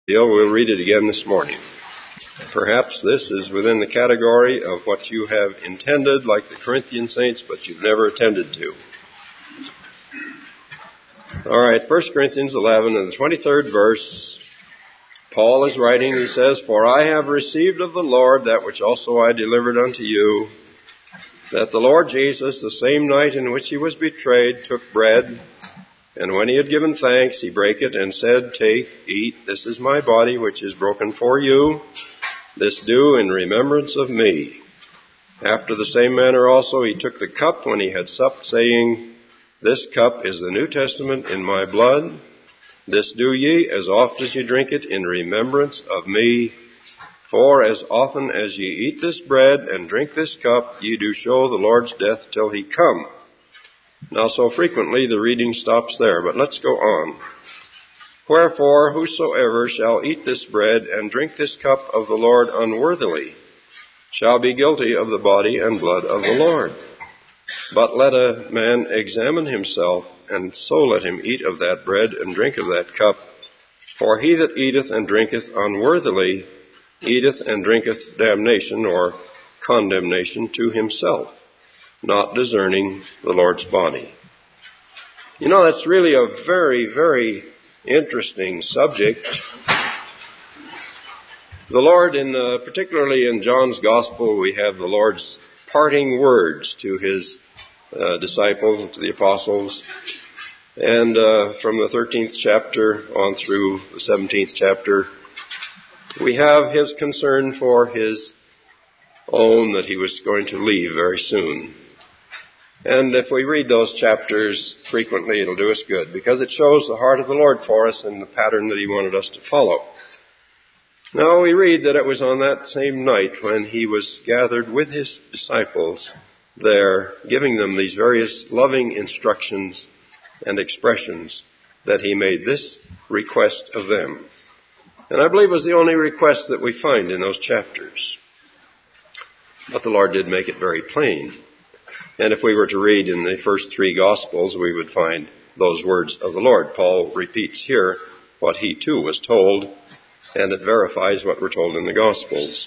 We'll read it again this morning. Perhaps this is within the category of what you have intended, like the Corinthian saints, but you've never attended to. All right, 1 Corinthians 11 and the 23rd verse. Paul is writing, he says, "For I have received of the Lord that which also I delivered unto you, that the Lord Jesus, the same night in which he was betrayed, took bread, and when he had given thanks, he brake it and said, Take, eat, this is my body which is broken for you. This do in remembrance of me. After the same manner also he took the cup when he had supped, saying, This cup is the New Testament in my blood. This do ye as oft as ye drink it in remembrance of me. For as often as ye eat this bread and drink this cup, ye do show the Lord's death till he come." Now, so frequently the reading stops there, but let's go on. "Wherefore, whosoever shall eat this bread and drink this cup of the Lord unworthily shall be guilty of the body and blood of the Lord. But let a man examine himself, and so let him eat of that bread and drink of that cup. For he that eateth and drinketh unworthily eateth and drinketh damnation or condemnation to himself, not discerning the Lord's body." You know, that's really a very, very interesting subject. The Lord, particularly in John's Gospel, we have the Lord's parting words to his disciples, to the apostles. And from the 13th chapter on through the 17th chapter, we have his concern for his own that he was going to leave very soon. And if we read those chapters frequently, it'll do us good, because it shows the heart of the Lord for us and the pattern that he wanted us to follow. Now we read that it was on that same night when he was gathered with his disciples there, giving them these various loving instructions and expressions, that he made this request of them. And I believe it was the only request that we find in those chapters. But the Lord did make it very plain. And if we were to read in the first three Gospels, we would find those words of the Lord. Paul repeats here what he too was told, and it verifies what we're told in the Gospels.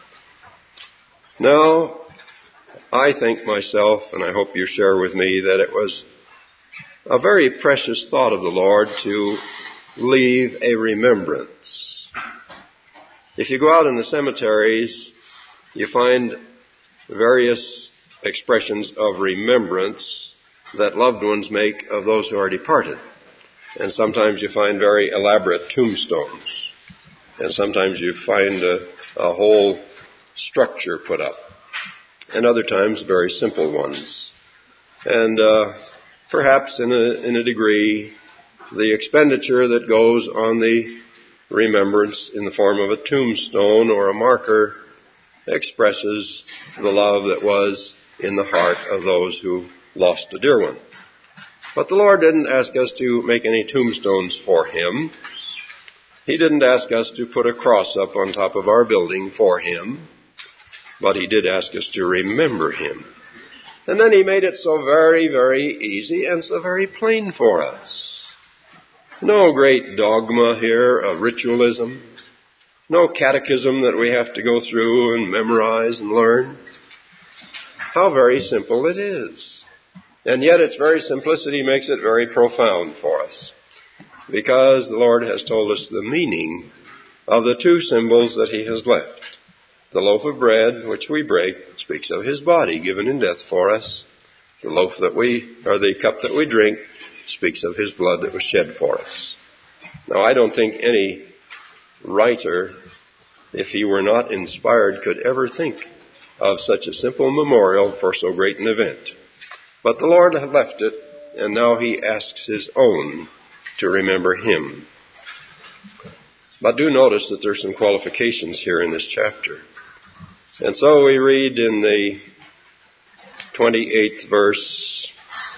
Now, I think myself, and I hope you share with me, that it was a very precious thought of the Lord to leave a remembrance. If you go out in the cemeteries, you find various expressions of remembrance that loved ones make of those who are departed. And sometimes you find very elaborate tombstones. And sometimes you find a whole structure put up. And other times very simple ones. And perhaps in a degree, the expenditure that goes on the remembrance in the form of a tombstone or a marker expresses the love that was in the heart of those who lost a dear one. But the Lord didn't ask us to make any tombstones for him. He didn't ask us to put a cross up on top of our building for him. But he did ask us to remember him. And then he made it so very, very easy and so very plain for us. No great dogma here of ritualism. No catechism that we have to go through and memorize and learn. How very simple it is. And yet its very simplicity makes it very profound for us. Because the Lord has told us the meaning of the two symbols that he has left. The loaf of bread, which we break, speaks of his body given in death for us. The the cup that we drink, speaks of his blood that was shed for us. Now, I don't think any writer, if he were not inspired, could ever think of such a simple memorial for so great an event. But the Lord had left it, and now he asks his own to remember him. But do notice that there's some qualifications here in this chapter. And so we read in the 28th verse,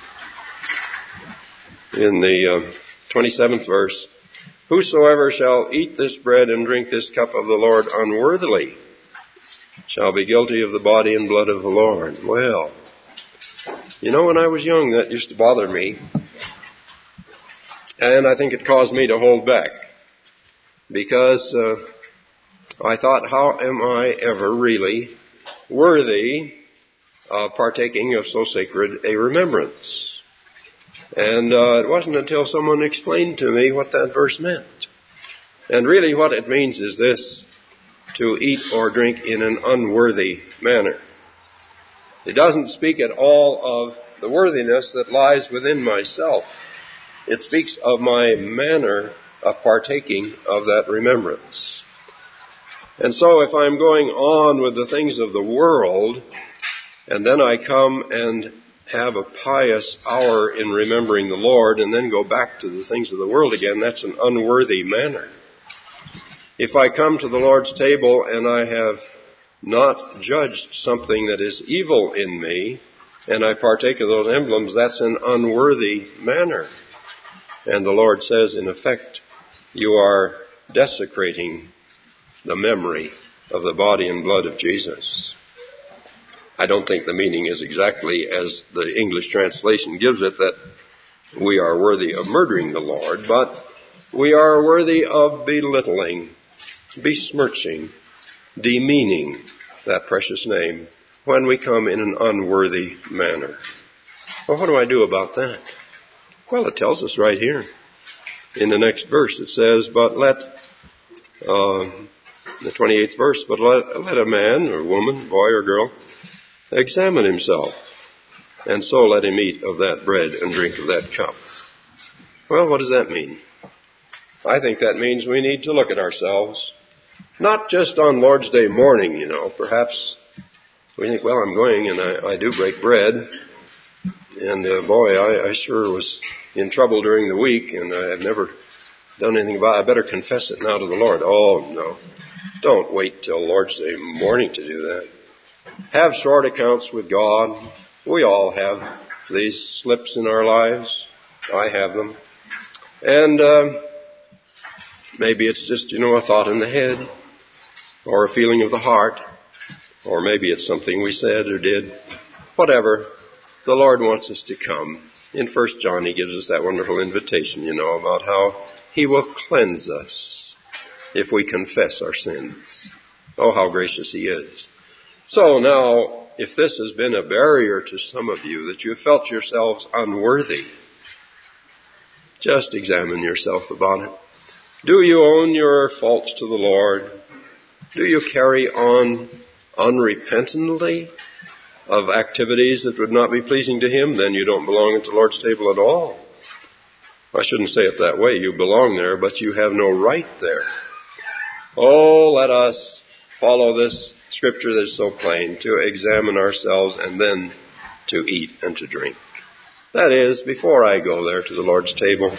in the 27th verse, "Whosoever shall eat this bread and drink this cup of the Lord unworthily shall be guilty of the body and blood of the Lord." Well, you know, when I was young, that used to bother me. And I think it caused me to hold back. because I thought, how am I ever really worthy of partaking of so sacred a remembrance? And it wasn't until someone explained to me what that verse meant. And really what it means is this: to eat or drink in an unworthy manner. It doesn't speak at all of the worthiness that lies within myself. It speaks of my manner of partaking of that remembrance. And so if I'm going on with the things of the world, and then I come and have a pious hour in remembering the Lord, and then go back to the things of the world again, that's an unworthy manner. If I come to the Lord's table and I have not judged something that is evil in me, and I partake of those emblems, that's an unworthy manner. And the Lord says, in effect, you are desecrating the memory of the body and blood of Jesus. I don't think the meaning is exactly as the English translation gives it, that we are worthy of murdering the Lord, but we are worthy of belittling, besmirching, demeaning that precious name when we come in an unworthy manner. Well, what do I do about that? Well, it tells us right here in the next verse. It says, but let, the 28th verse, but let a man or woman, boy or girl, examine himself, and so let him eat of that bread and drink of that cup. Well, what does that mean? I think that means we need to look at ourselves, not just on Lord's Day morning, Perhaps we think, well, I'm going and I do break bread, and I sure was in trouble during the week, and I've never done anything about it. I better confess it now to the Lord. Oh, no. Don't wait till Lord's Day morning to do that. Have short accounts with God. We all have these slips in our lives. I have them. And maybe it's just, a thought in the head, or a feeling of the heart, or maybe it's something we said or did. Whatever, the Lord wants us to come. In 1 John, he gives us that wonderful invitation, about how he will cleanse us if we confess our sins. Oh, how gracious he is. So now, if this has been a barrier to some of you, that you have felt yourselves unworthy, just examine yourself about it. Do you own your faults to the Lord? Do you carry on unrepentantly of activities that would not be pleasing to him? Then you don't belong at the Lord's table at all. I shouldn't say it that way. You belong there, but you have no right there. Oh, let us follow this scripture that is so plain, to examine ourselves and then to eat and to drink. That is, before I go there to the Lord's table,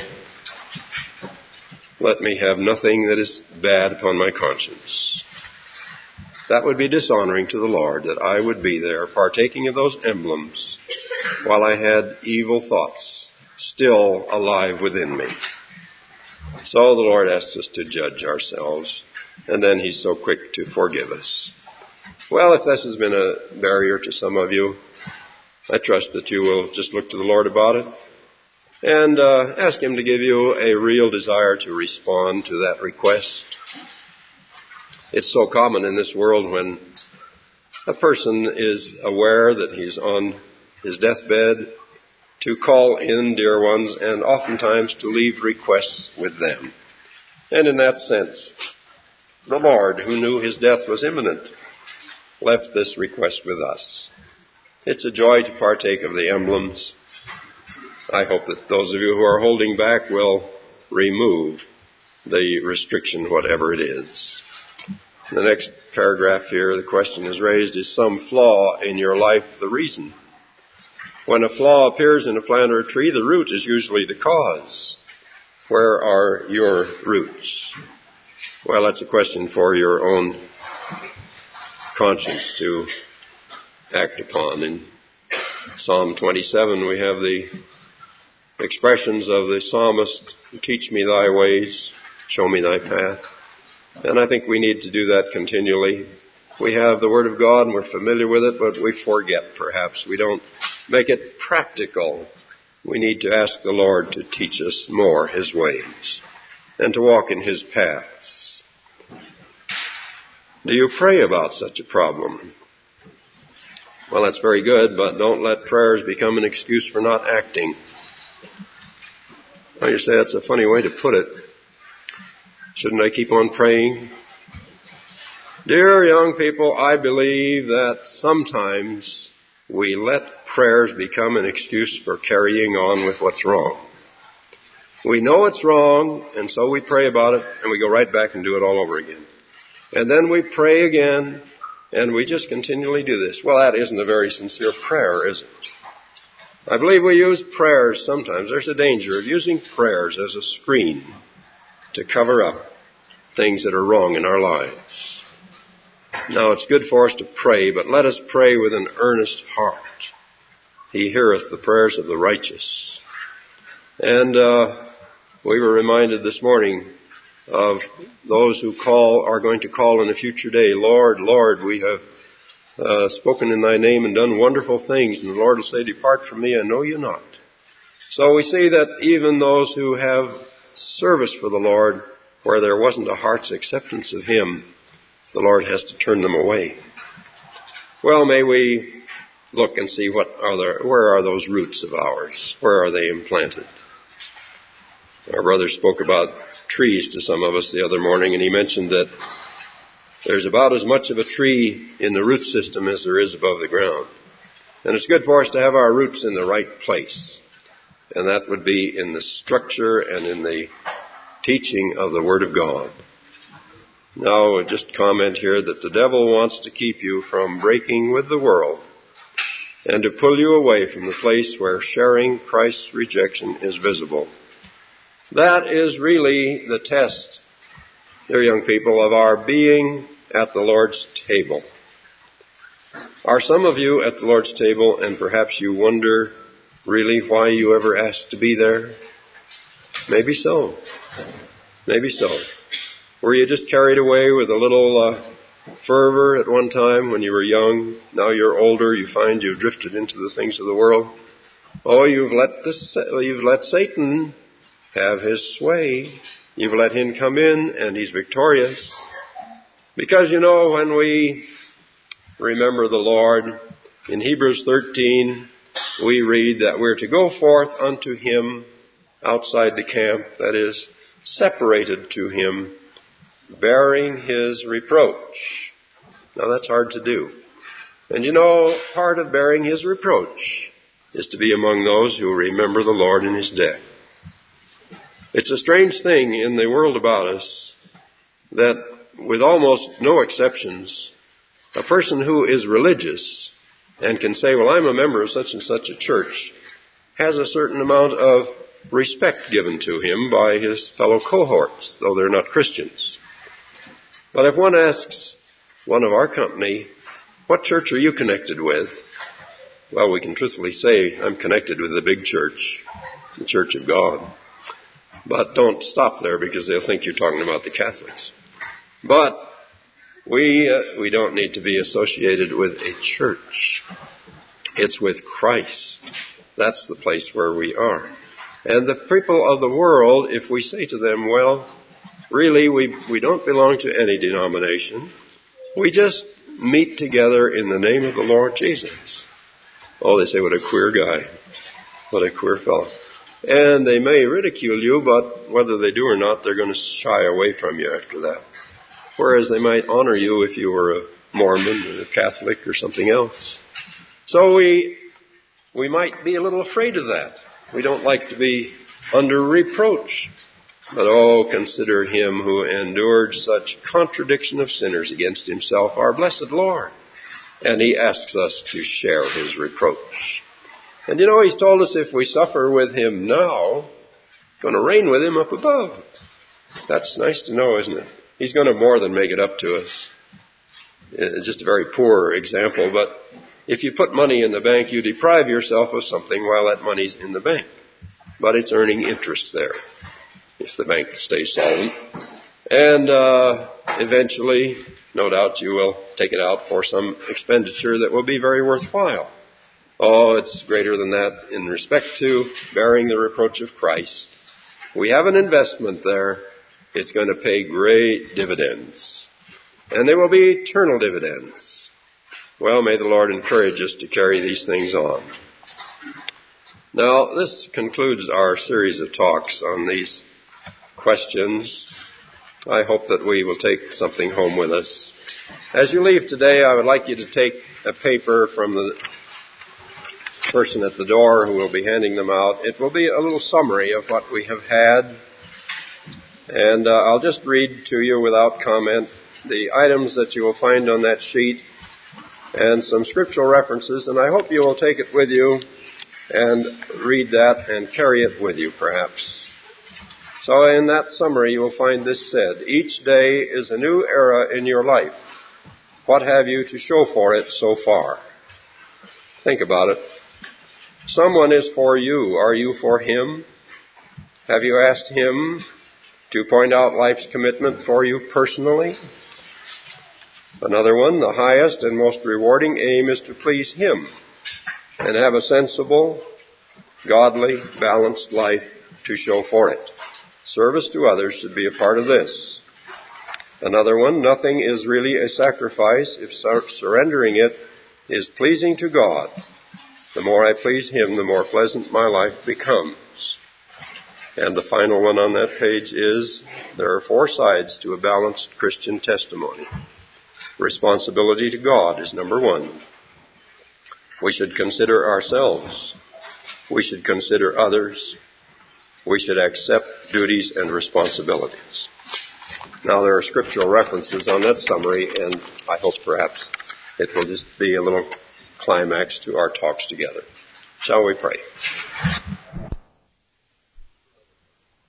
let me have nothing that is bad upon my conscience. That would be dishonoring to the Lord, that I would be there partaking of those emblems while I had evil thoughts still alive within me. So the Lord asks us to judge ourselves, and then he's so quick to forgive us. Well, if this has been a barrier to some of you, I trust that you will just look to the Lord about it and ask him to give you a real desire to respond to that request. It's so common in this world when a person is aware that he's on his deathbed to call in dear ones and oftentimes to leave requests with them. And in that sense, the Lord, who knew his death was imminent, left this request with us. It's a joy to partake of the emblems. I hope that those of you who are holding back will remove the restriction, whatever it is. In the next paragraph here, the question is raised, is some flaw in your life the reason? When a flaw appears in a plant or a tree, the root is usually the cause. Where are your roots? Well, that's a question for your own conscience to act upon. In Psalm 27, we have the expressions of the psalmist, teach me thy ways, show me thy path. And I think we need to do that continually. We have the Word of God and we're familiar with it, but we forget perhaps. We don't make it practical. We need to ask the Lord to teach us more his ways and to walk in his paths. Do you pray about such a problem? Well, that's very good, but don't let prayers become an excuse for not acting. Well, you say that's a funny way to put it. Shouldn't I keep on praying? Dear young people, I believe that sometimes we let prayers become an excuse for carrying on with what's wrong. We know it's wrong, and so we pray about it, and we go right back and do it all over again. And then we pray again, and we just continually do this. Well, that isn't a very sincere prayer, is it? I believe we use prayers sometimes. There's a danger of using prayers as a screen to cover up things that are wrong in our lives. Now, it's good for us to pray, but let us pray with an earnest heart. He heareth the prayers of the righteous. And we were reminded this morning of those who are going to call in a future day, Lord, Lord, we have spoken in thy name and done wonderful things. And the Lord will say, depart from me, I know you not. So we see that even those who have service for the Lord, where there wasn't a heart's acceptance of him, the Lord has to turn them away. Well, may we look and see where are those roots of ours? Where are they implanted? Our brother spoke about trees to some of us the other morning, and he mentioned that there's about as much of a tree in the root system as there is above the ground. And it's good for us to have our roots in the right place. And that would be in the structure and in the teaching of the Word of God. Now, I'll just comment here that the devil wants to keep you from breaking with the world and to pull you away from the place where sharing Christ's rejection is visible. That is really the test, dear young people, of our being at the Lord's table. Are some of you at the Lord's table, and perhaps you wonder really why you ever asked to be there? Maybe so. Maybe so. Were you just carried away with a little fervor at one time when you were young? Now you're older, you find you've drifted into the things of the world. Oh, you've let Satan have his sway. You've let him come in, and he's victorious. Because, when we remember the Lord, in Hebrews 13, we read that we're to go forth unto him outside the camp, that is, separated to him, bearing his reproach. Now, that's hard to do. And part of bearing his reproach is to be among those who remember the Lord in his death. It's a strange thing in the world about us that, with almost no exceptions, a person who is religious and can say, well, I'm a member of such and such a church, has a certain amount of respect given to him by his fellow cohorts, though they're not Christians. But if one asks one of our company, what church are you connected with? Well, we can truthfully say, I'm connected with the big church, the Church of God. But don't stop there, because they'll think you're talking about the Catholics. But we don't need to be associated with a church. It's with Christ. That's the place where we are. And the people of the world, if we say to them, well, really, we don't belong to any denomination. We just meet together in the name of the Lord Jesus. Oh, they say, what a queer guy. What a queer fellow. And they may ridicule you, but whether they do or not, they're going to shy away from you after that. Whereas they might honor you if you were a Mormon or a Catholic or something else. So we might be a little afraid of that. We don't like to be under reproach. But consider him who endured such contradiction of sinners against himself, our blessed Lord. And he asks us to share his reproach. And he's told us if we suffer with him now, going to reign with him up above. That's nice to know, isn't it? He's going to more than make it up to us. It's just a very poor example, but if you put money in the bank, you deprive yourself of something while that money's in the bank. But it's earning interest there, if the bank stays solvent. And eventually, no doubt, you will take it out for some expenditure that will be very worthwhile. Oh, it's greater than that in respect to bearing the reproach of Christ. We have an investment there. It's going to pay great dividends. And there will be eternal dividends. Well, may the Lord encourage us to carry these things on. Now, this concludes our series of talks on these questions. I hope that we will take something home with us. As you leave today, I would like you to take a paper from the person at the door who will be handing them out. It will be a little summary of what we have had. And I'll just read to you without comment the items that you will find on that sheet and some scriptural references. And I hope you will take it with you and read that and carry it with you, perhaps. So in that summary, you will find this said: each day is a new era in your life. What have you to show for it so far? Think about it. Someone is for you. Are you for him? Have you asked him to point out life's commitment for you personally? Another one: the highest and most rewarding aim is to please him and have a sensible, godly, balanced life to show for it. Service to others should be a part of this. Another one: nothing is really a sacrifice if surrendering it is pleasing to God. The more I please him, the more pleasant my life becomes. And the final one on that page is: there are 4 sides to a balanced Christian testimony. Responsibility to God is number 1. We should consider ourselves. We should consider others. We should accept duties and responsibilities. Now, there are scriptural references on that summary, and I hope perhaps it will just be a little climax to our talks together. Shall we pray?